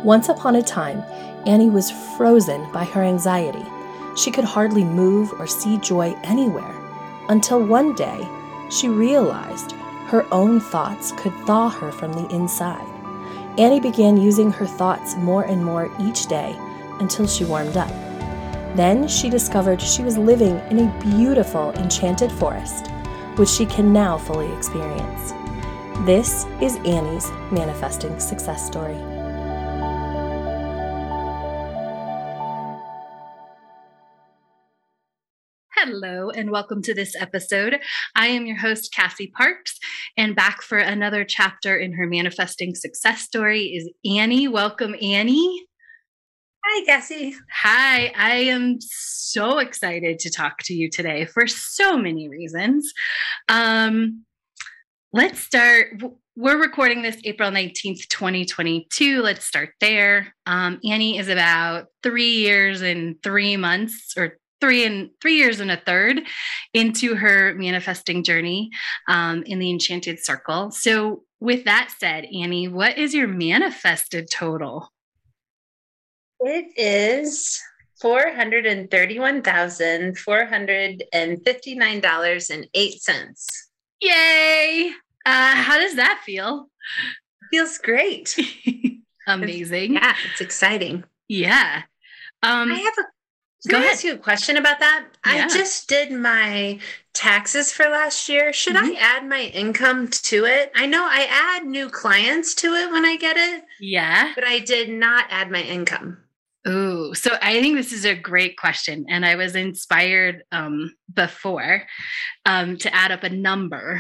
Once upon a time, Annie was frozen by her anxiety. She could hardly move or see joy anywhere, until one day she realized her own thoughts could thaw her from the inside. Annie began using her thoughts more and more each day until she warmed up. Then she discovered she was living in a beautiful enchanted forest, which she can now fully experience. This is Annie's manifesting success story. Hello, and welcome to this episode. I am your host, Cassie Parks, and back for another chapter in her manifesting success story is Annie. Welcome, Annie. Hi, Cassie. Hi, I am so excited to talk to you today for so many reasons. Let's start. We're recording this April 19th, 2022. Let's start there. Annie is about 3 years and 3 months, or 3 years and a third into her manifesting journey in the Enchanted Circle. So with that said, Annie, what is your manifested total? It is $431,459.08. Yay! How does that feel? Feels great. Amazing. Yeah, it's exciting. Yeah. Can I ask you a question about that? Yeah. I just did my taxes for last year. Should I add my income to it? I know I add new clients to it when I get it. Yeah. But I did not add my income. Oh, so I think this is a great question. And I was inspired before to add up a number.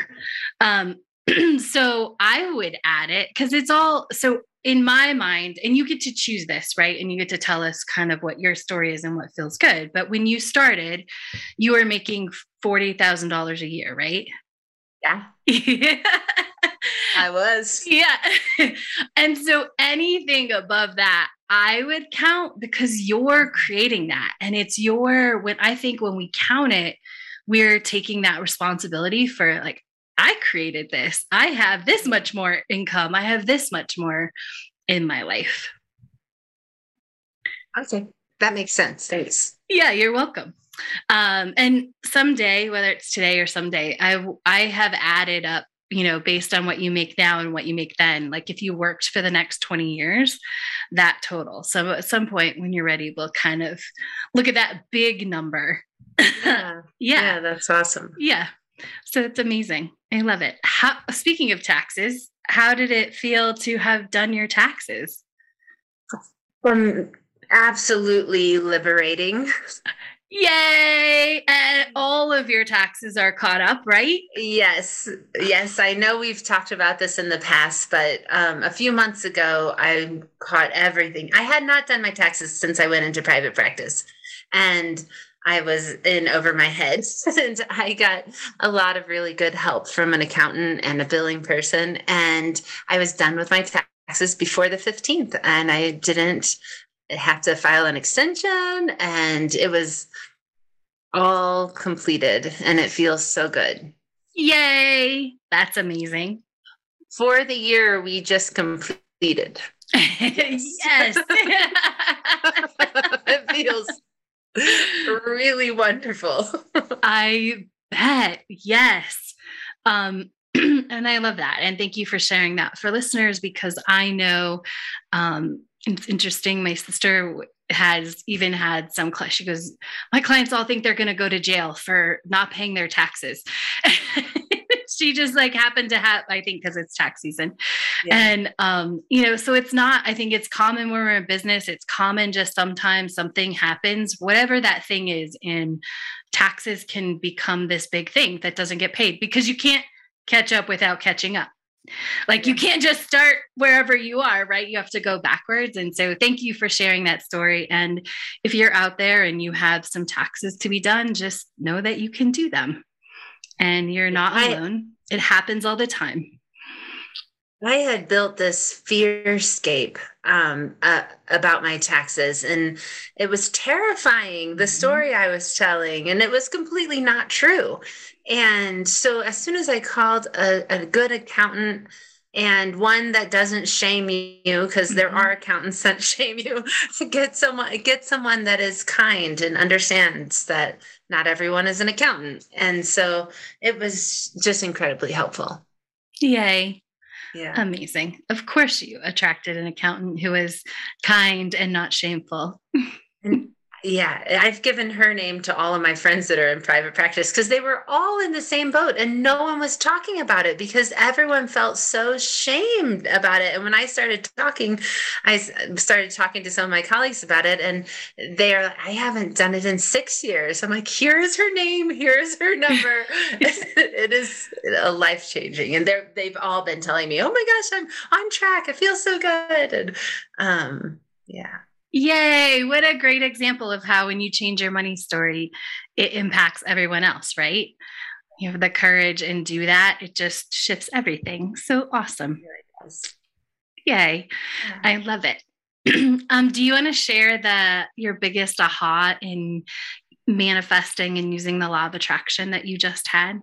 So I would add it because it's all, so in my mind, and you get to choose this, right? And you get to tell us kind of what your story is and what feels good. But when you started, you were making $40,000 a year, right? Yeah. I was. Yeah. And so anything above that, I would count because you're creating that. And it's when we count it, we're taking that responsibility for like, I created this. I have this much more income. I have this much more in my life. Okay. That makes sense. Thanks. Yeah, you're welcome. And someday, whether it's today or someday, I have added up, based on what you make now and what you make then, like if you worked for the next 20 years, that total. So at some point when you're ready, we'll kind of look at that big number. Yeah. Yeah, that's awesome. Yeah. So it's amazing. I love it. Speaking of taxes, how did it feel to have done your taxes? Absolutely liberating. Yay! And all of your taxes are caught up, right? Yes. I know we've talked about this in the past, but a few months ago, I caught everything. I had not done my taxes since I went into private practice, and I was in over my head. And I got a lot of really good help from an accountant and a billing person, and I was done with my taxes before the 15th, and I didn't have to file an extension, and it was all completed, and it feels so good. Yay! That's amazing. For the year we just completed. Yes. It feels really wonderful. I bet. Yes. And I love that. And thank you for sharing that for listeners, because I know it's interesting. My sister has even had some class. She goes, my clients all think they're going to go to jail for not paying their taxes. She just happened to have, I think, because it's tax season. Yeah. And, so it's not, I think it's common when we're in business. It's common just sometimes something happens, whatever that thing is, and taxes can become this big thing that doesn't get paid because you can't catch up without catching up. You can't just start wherever you are, right? You have to go backwards. And so thank you for sharing that story. And if you're out there and you have some taxes to be done, just know that you can do them and you're not alone. It happens all the time. I had built this fearscape about my taxes, and it was terrifying, the story I was telling, and it was completely not true. And so as soon as I called a good accountant and one that doesn't shame you, because there are accountants that shame you. Get someone that is kind and understands that not everyone is an accountant. And so it was just incredibly helpful. Yay. Yeah. Amazing. Of course you attracted an accountant who is kind and not shameful. And yeah, I've given her name to all of my friends that are in private practice because they were all in the same boat and no one was talking about it because everyone felt so shamed about it. And when I started talking, I started talking to some of my colleagues about it, and they are like, I haven't done it in 6 years. I'm like, here's her name, here's her number. It is a life changing. And they've all been telling me, oh my gosh, I'm on track. I feel so good. And yeah. Yay. What a great example of how when you change your money story, it impacts everyone else, right? You have the courage and do that. It just shifts everything. So awesome. Yay. Yeah. I love it. Do you want to share your biggest aha in manifesting and using the law of attraction that you just had?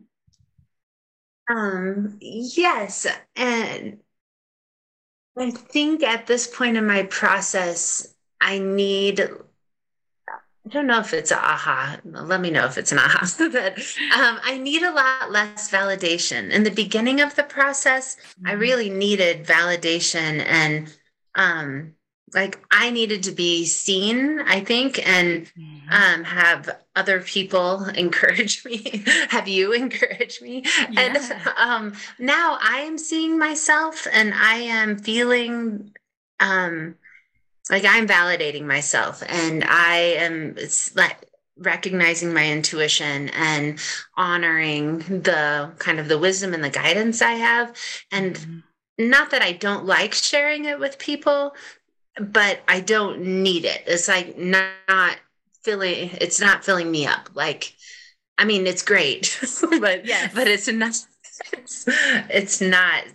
Yes. And I think at this point in my process, I don't know if it's an aha. Let me know if it's an aha. But I need a lot less validation. In the beginning of the process, I really needed validation, and like I needed to be seen, I think, and have other people encourage me, have you encourage me. Yeah. And now I am seeing myself and I am feeling like I'm validating myself, and I am like recognizing my intuition and honoring the kind of the wisdom and the guidance I have. And not that I don't like sharing it with people, but I don't need it. It's like it's not filling me up. Like, I mean, it's great, but Yes. but it's not,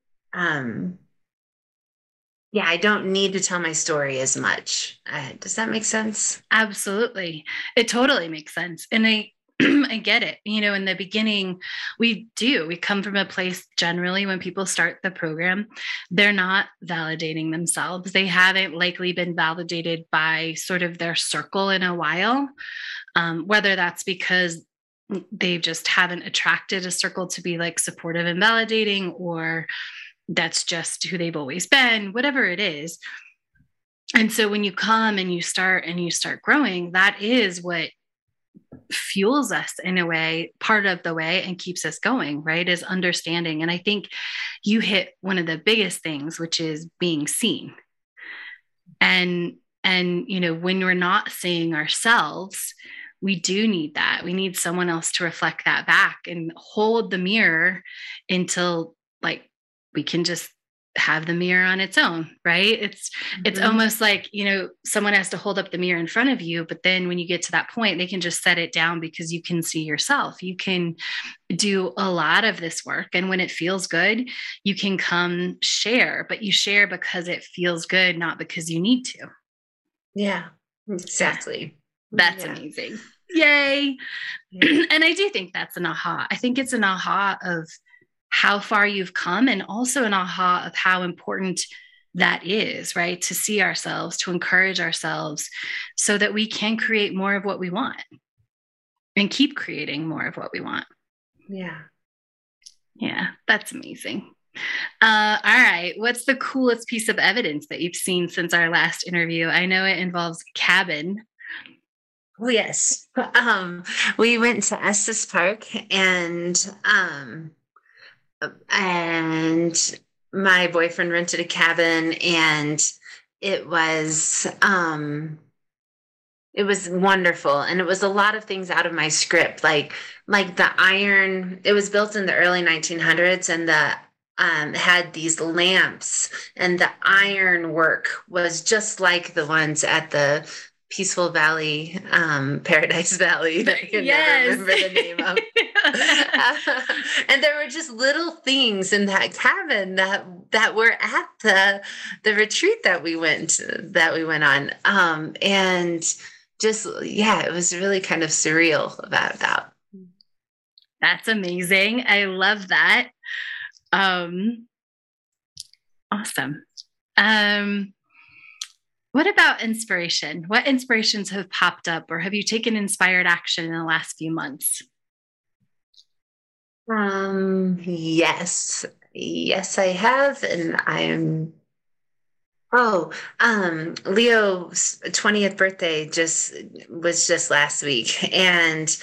yeah, I don't need to tell my story as much. Does that make sense? Absolutely. It totally makes sense. And I get it. In the beginning, we come from a place generally when people start the program, they're not validating themselves. They haven't likely been validated by sort of their circle in a while, whether that's because they just haven't attracted a circle to be like supportive and validating, or that's just who they've always been, whatever it is. And so when you come and you start growing, that is what fuels us in a way, part of the way, and keeps us going, right? Is understanding. And I think you hit one of the biggest things, which is being seen. And when we're not seeing ourselves, we do need that. We need someone else to reflect that back and hold the mirror until like we can just have the mirror on its own, right? It's almost like, someone has to hold up the mirror in front of you, but then when you get to that point, they can just set it down because you can see yourself. You can do a lot of this work. And when it feels good, you can come share, but you share because it feels good, not because you need to. Yeah, exactly. That's amazing. Yay. Yeah. And I do think that's an aha. I think it's an aha of how far you've come, and also an aha of how important that is, right? To see ourselves, to encourage ourselves so that we can create more of what we want and keep creating more of what we want. Yeah. Yeah, that's amazing. All right. What's the coolest piece of evidence that you've seen since our last interview? I know it involves a cabin. Oh, yes. We went to Estes Park, and my boyfriend rented a cabin, and it was wonderful. And it was a lot of things out of my script, like the iron. It was built in the early 1900s, and had these lamps, and the iron work was just like the ones at the Peaceful Valley, Paradise Valley, that I can never remember the name of. And there were just little things in that cabin that were at the retreat that we went on. And just, it was really kind of surreal about that. That's amazing. I love that. Awesome. Um, what about inspiration? What inspirations have popped up, or have you taken inspired action in the last few months? Yes. Yes, I have. And Leo's 20th birthday just last week. And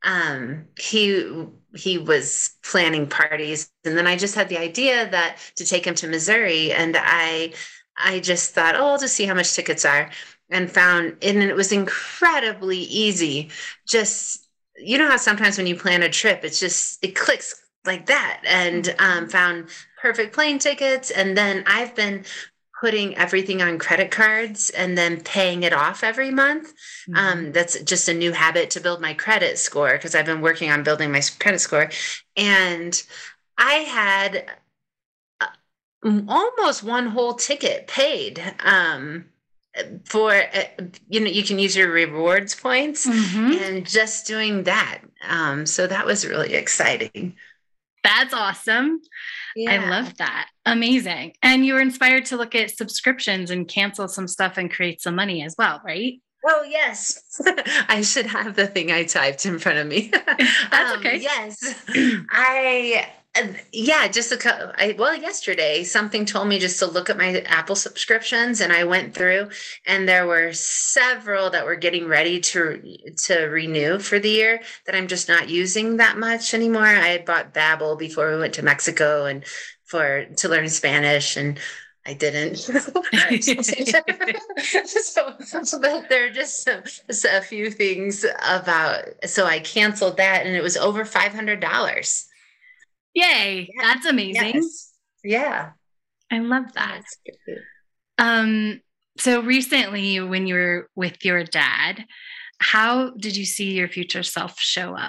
he was planning parties. And then I just had the idea that to take him to Missouri. And I just thought, oh, I'll just see how much tickets are. And and it was incredibly easy. Just, you know how sometimes when you plan a trip, it clicks like that. And found perfect plane tickets. And then I've been putting everything on credit cards and then paying it off every month. That's just a new habit to build my credit score because I've been working on building my credit score. And I had almost one whole ticket paid for, you can use your rewards points and just doing that. So that was really exciting. That's awesome. Yeah. I love that. Amazing. And you were inspired to look at subscriptions and cancel some stuff and create some money as well, right? Oh, yes. I should have the thing I typed in front of me. That's okay. Yes. Yesterday something told me just to look at my Apple subscriptions, and I went through, and there were several that were getting ready to renew for the year that I'm just not using that much anymore. I had bought Babbel before we went to Mexico and to learn Spanish, and I didn't. So there are just a few things so I canceled that, and it was over $500. Yay. Yeah. That's amazing. Yes. Yeah. I love that. So recently when you were with your dad, how did you see your future self show up?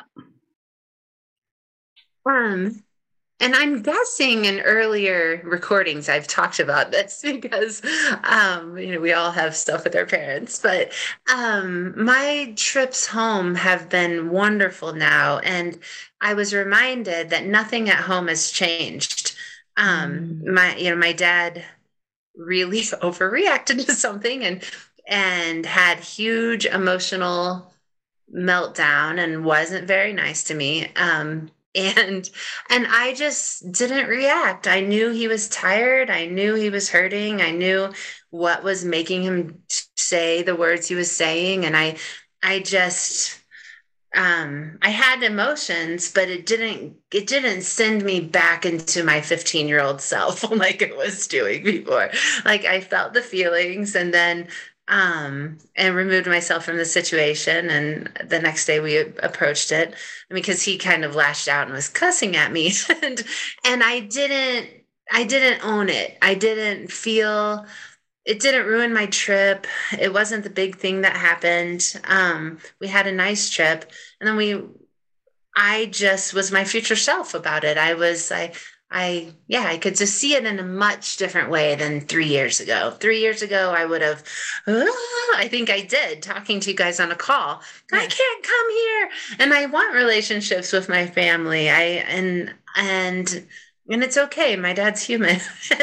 And I'm guessing in earlier recordings I've talked about this because we all have stuff with our parents, but my trips home have been wonderful now, and I was reminded that nothing at home has changed. My dad really overreacted to something and had huge emotional meltdown and wasn't very nice to me. And I just didn't react. I knew he was tired. I knew he was hurting. I knew what was making him say the words he was saying. And I had emotions, but it didn't send me back into my 15-year-old self like it was doing before. Like I felt the feelings and then and removed myself from the situation. And the next day we approached it because he kind of lashed out and was cussing at me. and I didn't own it. I didn't feel it didn't ruin my trip. It wasn't the big thing that happened. We had a nice trip, and then I just was my future self about it. I could just see it in a much different way than 3 years ago. 3 years ago, I would have, I think I did, talking to you guys on a call. I can't come here. And I want relationships with my family. And it's okay. My dad's human.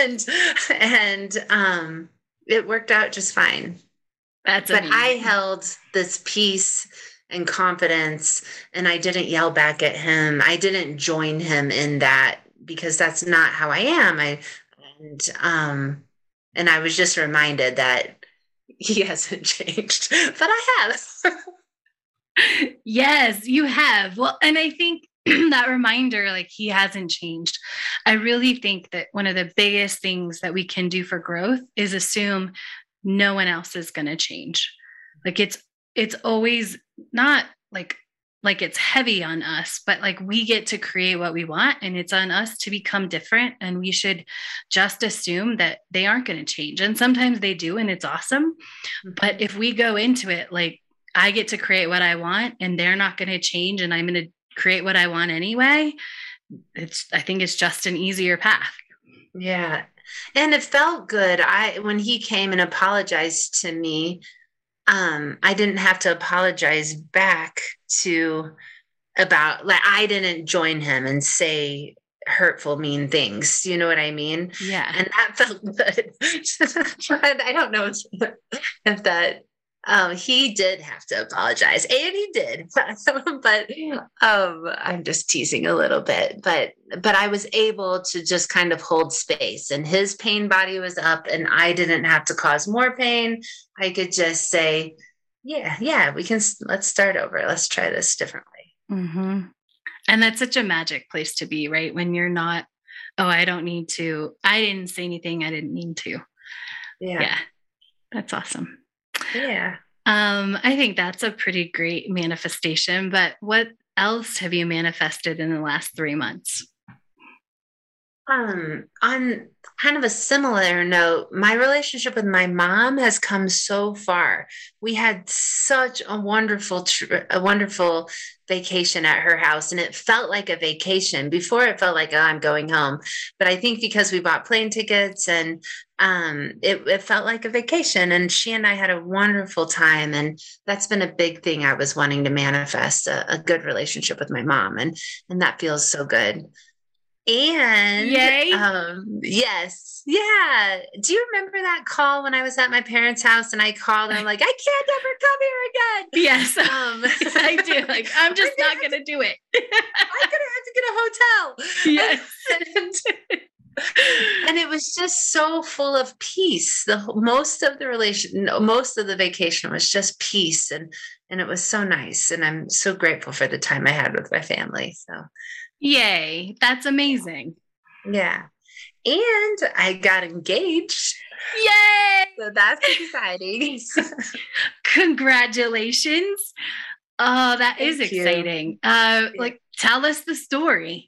and it worked out just fine. But I held this peace and confidence, and I didn't yell back at him. I didn't join him in that because that's not how I am. And I was just reminded that he hasn't changed, but I have. Yes, you have. Well, and I think that reminder, like he hasn't changed. I really think that one of the biggest things that we can do for growth is assume no one else is going to change. Like it's always not like it's heavy on us, but like we get to create what we want, and it's on us to become different. And we should just assume that they aren't going to change. And sometimes they do, and it's awesome. But if we go into it, like I get to create what I want and they're not going to change, and I'm going to create what I want anyway, I think it's just an easier path. Yeah. And it felt good. When he came and apologized to me, I didn't have to apologize back I didn't join him and say hurtful, mean things. You know what I mean? Yeah. And that felt good. But I don't know if that he did have to apologize, and he did. But I'm just teasing a little bit. But I was able to just kind of hold space, and his pain body was up, and I didn't have to cause more pain. I could just say, yeah, we can. Let's start over. Let's try this differently. Mm-hmm. And that's such a magic place to be, right? When you're not, oh, I don't need to. I didn't say anything I didn't mean to. Yeah. That's awesome. Yeah. I think that's a pretty great manifestation, but what else have you manifested in the last 3 months? On kind of a similar note, my relationship with my mom has come so far. We had such a wonderful vacation at her house, and it felt like a vacation. Before, it felt like, oh, I'm going home. But I think because we bought plane tickets, and it felt like a vacation, and she and I had a wonderful time. And that's been a big thing I was wanting to manifest, a good relationship with my mom, and that feels so good. And Yay. yes. Yeah. Do you remember that call when I was at my parents' house and I called and I'm like, I can't ever come here again? Yes. I do. Like, I'm just not going to do it. I'm going to have to get a hotel. Yes. And it was just so full of peace. Most of the vacation was just peace. And it was so nice. And I'm so grateful for the time I had with my family. So yay. That's amazing. yeah. And I got engaged. Yay! So that's exciting. Congratulations. Oh, that is Thank you. exciting. Like, tell us the story.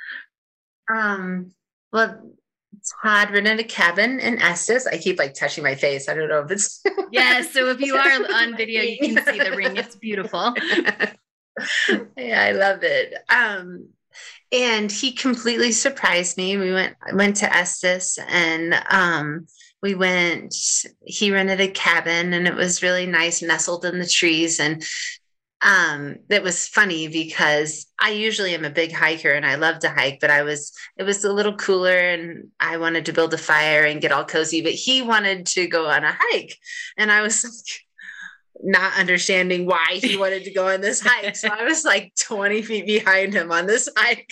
Well, Todd rented a cabin in Estes. I keep like touching my face. I don't know if it's yeah. So if you are on video, you can see the ring. It's beautiful. Yeah, I love it. And he completely surprised me. We went to Estes, and he rented a cabin, and it was really nice, nestled in the trees. And it was funny because I usually am a big hiker and I love to hike, but it was a little cooler and I wanted to build a fire and get all cozy, but he wanted to go on a hike. And I was like, not understanding why he wanted to go on this hike. So I was like 20 feet behind him on this hike.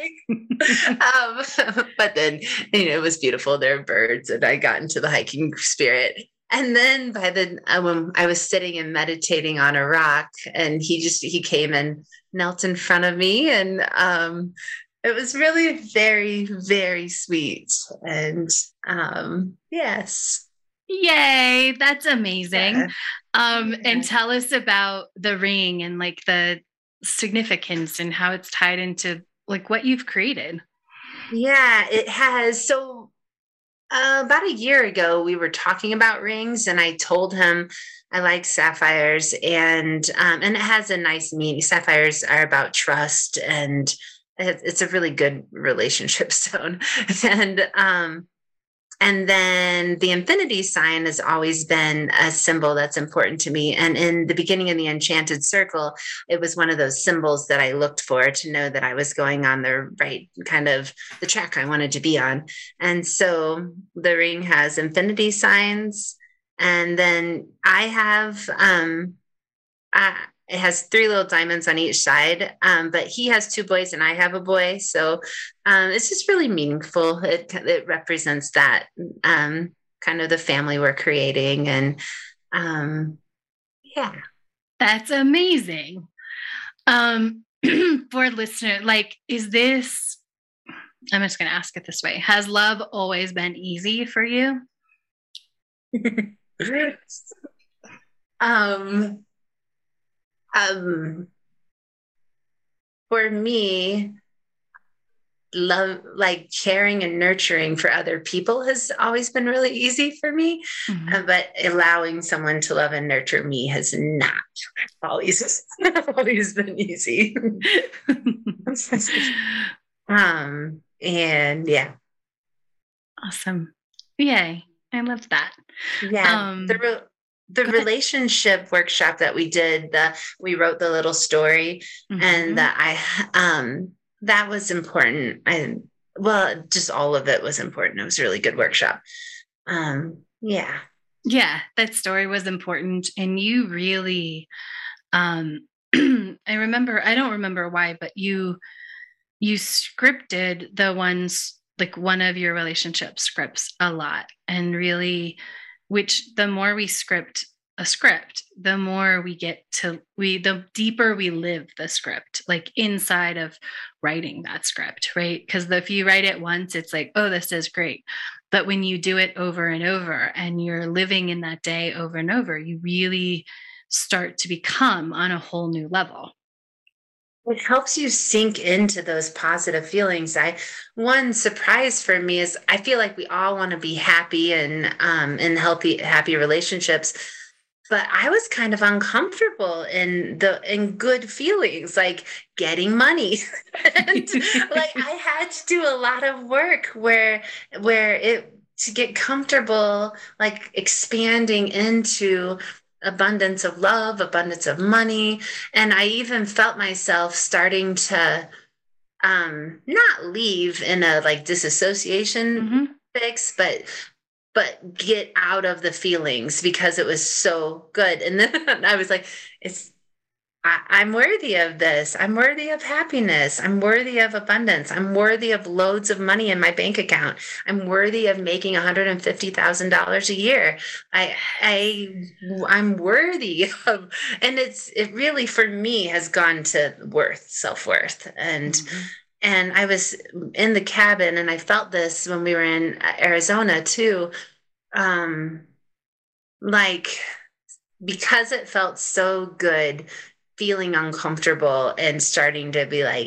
But then, it was beautiful. There were birds, and I got into the hiking spirit. And then when I was sitting and meditating on a rock, and he came and knelt in front of me, and it was really very, very sweet. And yes. Yay, that's amazing. Yeah. And tell us about the ring and like the significance and how it's tied into like what you've created. Yeah, it has. So about a year ago, we were talking about rings, and I told him I like sapphires, and it has a nice meaning. Sapphires are about trust, and it's a really good relationship stone. And then the infinity sign has always been a symbol that's important to me. And in the beginning of the Enchanted Circle, it was one of those symbols that I looked for to know that I was going on the right kind of the track I wanted to be on. And so the ring has infinity signs. And then I have, it has 3 little diamonds on each side, but he has 2 boys and I have a boy. So it's just really meaningful. It represents that kind of the family we're creating. And yeah. That's amazing. For listener, like, is this, I'm just going to ask it this way. Has love always been easy for you? For me, love, like caring and nurturing for other people, has always been really easy for me. Mm-hmm. But allowing someone to love and nurture me has not always been easy. And yeah. Awesome. Yay. I love that. Yeah. The relationship workshop that we did, we wrote the little story, mm-hmm. and that was important. well, just all of it was important. It was a really good workshop. Yeah. Yeah, that story was important. And you really, I don't remember why, but you scripted the ones, like one of your relationship scripts a lot, and really, which the more we script a script, the more we get to the deeper we live the script, like inside of writing that script, right? Because if you write it once, it's like, oh, this is great. But when you do it over and over and you're living in that day over and over, you really start to become on a whole new level. It helps you sink into those positive feelings. One surprise for me is I feel like we all want to be happy and in healthy, happy relationships. But I was kind of uncomfortable in good feelings, like getting money. And like I had to do a lot of work where it to get comfortable, like expanding into abundance of love, abundance of money. And I even felt myself starting to not leave in a like disassociation Mm-hmm. fix, but get out of the feelings because it was so good. And then I was like, I'm worthy of this. I'm worthy of happiness. I'm worthy of abundance. I'm worthy of loads of money in my bank account. I'm worthy of making $150,000 a year. I'm worthy of, and it really for me has gone to self-worth. Mm-hmm. And I was in the cabin and I felt this when we were in Arizona too. Um, like because it felt so good feeling uncomfortable and starting to be like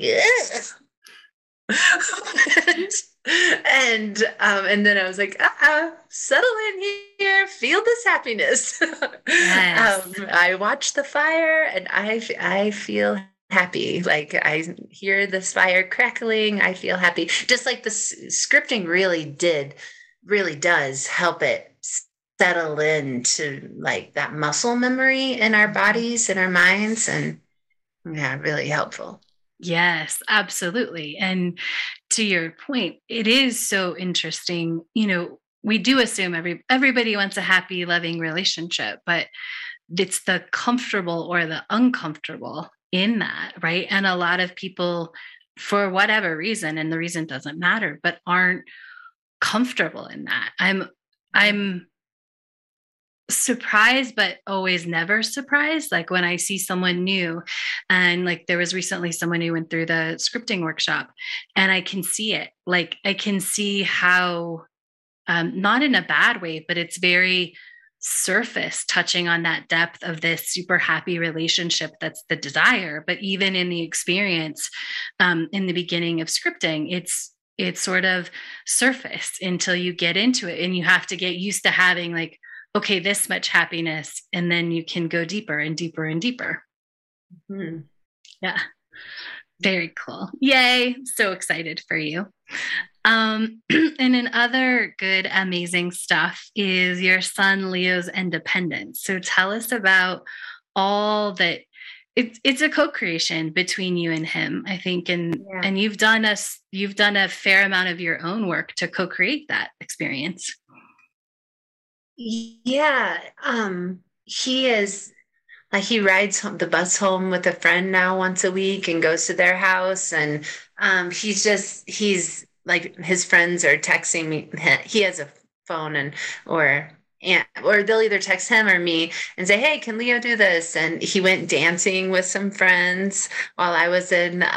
and then I was like settle in here, feel this happiness. Yes. I watch the fire and I feel happy, like I hear this fire crackling, I feel happy, just like the scripting really does help it settle into like that muscle memory in our bodies and our minds. And yeah, really helpful. Yes, absolutely. And to your point, it is so interesting. We do assume everybody wants a happy, loving relationship, but it's the comfortable or the uncomfortable in that, right? And a lot of people, for whatever reason, and the reason doesn't matter, but aren't comfortable in that. I'm surprised, but always never surprised, like when I see someone new. And like there was recently someone who went through the scripting workshop, and I can see it, like I can see how, not in a bad way, but it's very surface touching on that depth of this super happy relationship that's the desire. But even in the experience, in the beginning of scripting, it's sort of surface until you get into it, and you have to get used to having like, okay, this much happiness, and then you can go deeper and deeper and deeper. Hmm. Yeah, very cool. Yay, so excited for you. And in other good, amazing stuff is your son Leo's independence. So tell us about all that. It's a co-creation between you and him, I think, Yeah. and you've done a fair amount of your own work to co-create that experience. Yeah. He is like he rides the bus home with a friend now once a week and goes to their house. And he's like his friends are texting me. He has a phone or they'll either text him or me and say, "Hey, can Leo do this?" And he went dancing with some friends while I was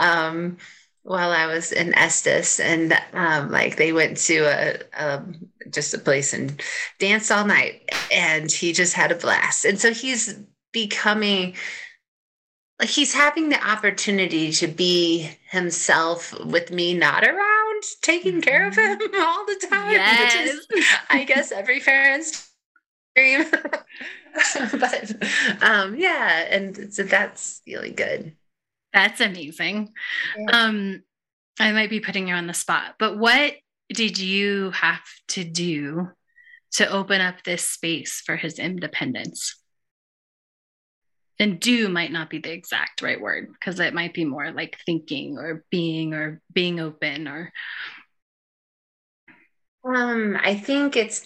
in Estes, and like they went to a just a place and danced all night, and he just had a blast. And so becoming he's having the opportunity to be himself with me not around, taking care of him Mhm. all the time, which Yes. is, I guess, every parent's dream. But yeah, and so that's really good. That's amazing. Yeah. Um, I might be putting you on the spot, but what did you have to do to open up this space for his independence? And do might not be the exact right word, because it might be more like thinking or being open or. I think it's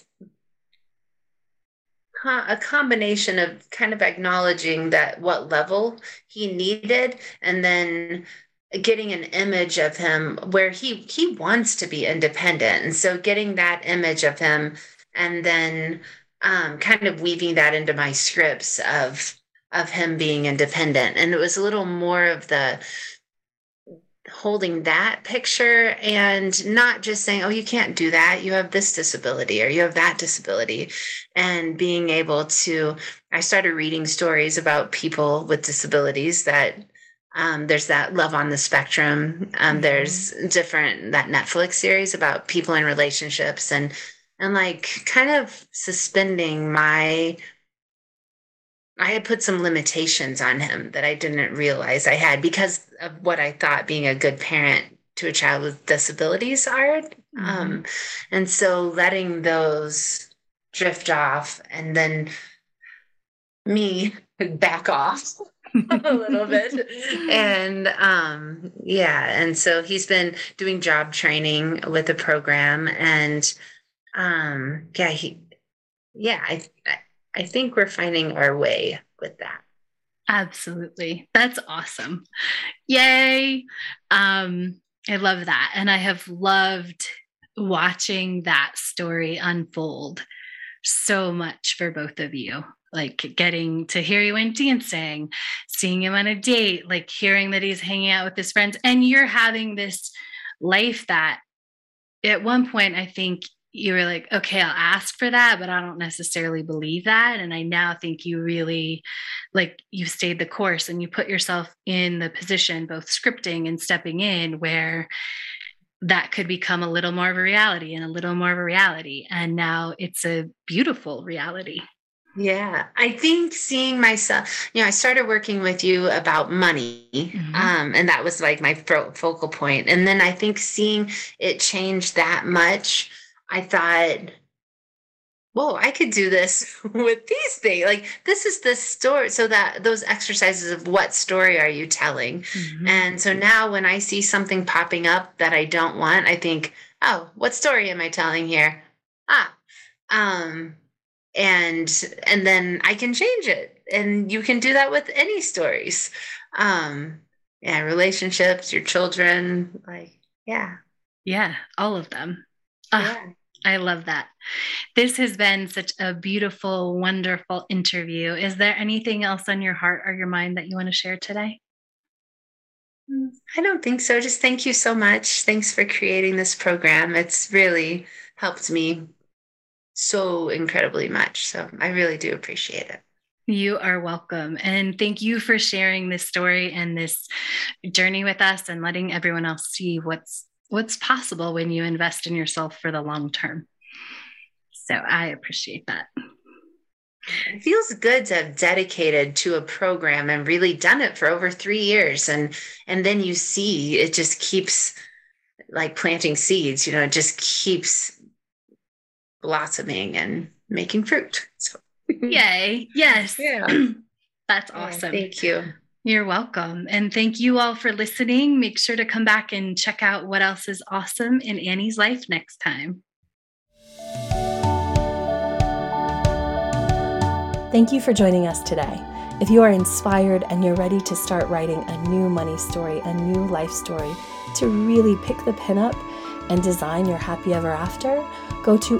a combination of kind of acknowledging that what level he needed, and then getting an image of him where he wants to be independent, and so getting that image of him, and then kind of weaving that into my scripts of him being independent. And it was a little more of the holding that picture and not just saying, oh, you can't do that, you have this disability or you have that disability, and being able to, I started reading stories about people with disabilities that there's that Love on the Spectrum, there's different, that Netflix series about people in relationships, and like kind of suspending my, I had put some limitations on him that I didn't realize I had because of what I thought being a good parent to a child with disabilities are. And so letting those drift off, and then me back off a little bit. And yeah, and so he's been doing job training with the program, and I think we're finding our way with that. Absolutely. That's awesome. Yay. I love that. And I have loved watching that story unfold so much for both of you. Like getting to hear you went dancing, seeing him on a date, like hearing that he's hanging out with his friends, and you're having this life that at one point I think you were like, okay, I'll ask for that, but I don't necessarily believe that. And I now think you really, like, you stayed the course and you put yourself in the position, both scripting and stepping in, where that could become a little more of a reality and a little more of a reality. And now it's a beautiful reality. Yeah, I think seeing myself, I started working with you about money, and that was like my focal point. And then I think seeing it change that much, I thought, whoa, I could do this with these things. Like, this is the story. So that those exercises of what story are you telling? And so now when I see something popping up that I don't want, I think, oh, what story am I telling here? And then I can change it. And you can do that with any stories. Relationships, your children, Yeah, all of them. I love that. This has been such a beautiful, wonderful interview. Is there anything else on your heart or your mind that you want to share today? I don't think so. Just thank you so much. Thanks for creating this program. It's really helped me so incredibly much. So I really do appreciate it. You are welcome. And thank you for sharing this story and this journey with us and letting everyone else see what's possible when you invest in yourself for the long term. So I appreciate that. It feels good to have dedicated to a program and really done it for over 3 years. And then you see it just keeps, like planting seeds, it just keeps blossoming and making fruit. So yay. Yes. Yeah. That's awesome. Thank you. You're welcome. And thank you all for listening. Make sure to come back and check out what else is awesome in Annie's life next time. Thank you for joining us today. If you are inspired and you're ready to start writing a new money story, a new life story, to really pick the pin up and design your happy ever after, go to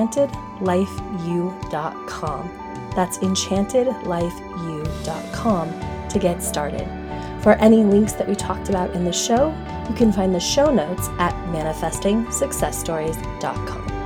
enchantedlifeu.com. That's enchantedlifeu.com to get started. For any links that we talked about in the show, you can find the show notes at manifestingsuccessstories.com.